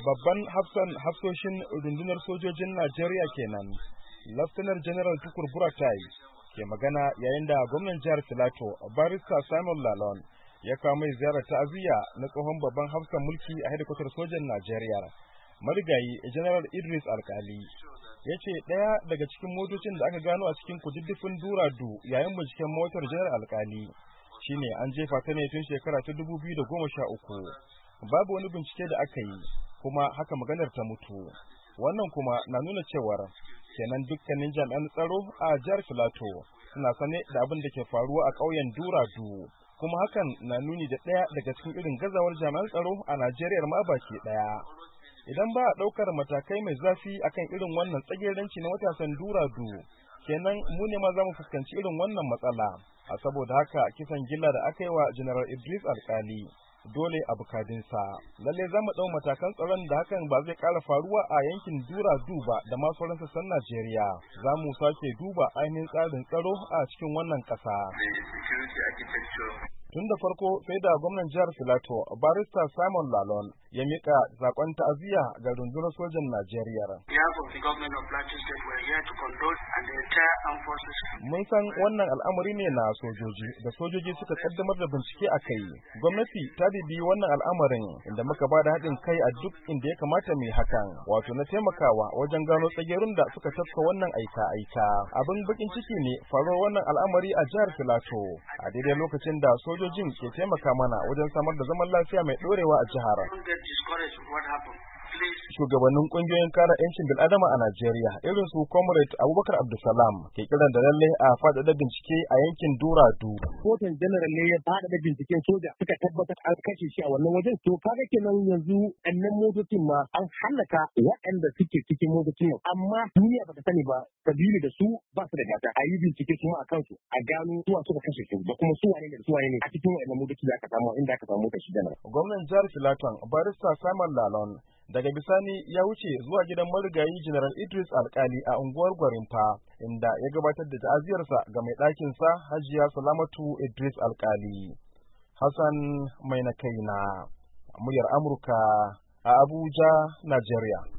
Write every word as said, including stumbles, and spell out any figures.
Babban hafsan hafsoshin rundunar sojojin Najeriya kenan, Laftanar General Tukur Buratai ke magana yayin da gwamnan jihar Filato, Barrister Simon Lalong ya kawo mai ziyarar ta'aziyya na tsohon babban hafsan mulki a hedikwatar sojan Najeriya, marigayi General Idris Alkali. Ya ce ɗaya daga cikin motocin da aka gano a cikin kududdufin Duradu yayin binciken motar General Alkali shine an jefa ta ne tun shekara ta dubu biyu da goma sha uku. Babu wani bincike da aka yi, kuma haka maganar ta mutu. Wannan kuma na nuna cewar kenan dukkanin jami'an tsaro a jihar Filato suna sane da abin da ke faruwa a ƙauyen Duradu, kuma hakan na nuni da ɗaya daga cikin irin gazawar jami'an tsaro a Najeriya ma baki ɗaya. Idan ba a ɗaukar matakai mai zafi akan irin wannan tsageranci na matasan Duradu, kenan mu ne ma za mu fuskanci irin wannan matsala. A saboda haka kisan gilla da aka yi wa General Idris Alkali dole a bukadinsa. Lalle za mu ɗau matakan tsaron da hakan ba zai ƙara faruwa a yankin Duradu ba da ma sauran sassan Najeriya. Za mu sake duba ainihin tsarin tsaro a cikin wannan ƙasa. Tun da farko sai da gwamnan jihar Filato, Barrister Simon Lalong ya mika sakon ta'aziyya ga rundunar sojan Najeriya. Mun san wannan al'amari ne na sojoji da sojoji suka kaddamar da bincike a kai. Gwamnati ta bibi wannan al'amarin inda muka ba da haɗin kai a duk inda ya kamata mai hakan, wato na taimakawa wajen gano tsagerun da suka tafka wannan aika-aika. Abin bakin ciki ne faruwar wannan al'amari a jihar Filato a daidai lokacin da sojojin ke taimaka mana wajen samar da zaman lafiya mai ɗorewa a jihar. Shugabannin kungiyoyin kare 'yancin bil'adama a Najeriya irin su Comrade Abubakar Abdulsalam ke kiran da lalle a faɗaɗa bincike a yankin Duradu. Kotun General ne ya faɗaɗa binciken soja suka tabbatar an kashe shi a wannan wajen. To kaga kenan yanzu annan motocin ma an hallaka waɗanda suke cikin motocin nan. Amma duniya bata sani ba, sabili da su ba su da gata. A yi bincike su ma a kansu a gano suwa suka kashe su da kuma su wane da su wane ne a cikin waɗannan motocin da aka samu inda aka samu motar shi General. Gwamnan jihar Filaton Barrister Simon Lalong daga bisani ya wuce zuwa gidan marigayi General Idris Alkali a unguwar Gwarinpa, inda ya gabatar da ta'aziyarsa ga mai ɗakinsa Hajiya Salamatu Idris Alkali. Hassan Mai na kaina, muryar Amurka a Abuja, Najeriya.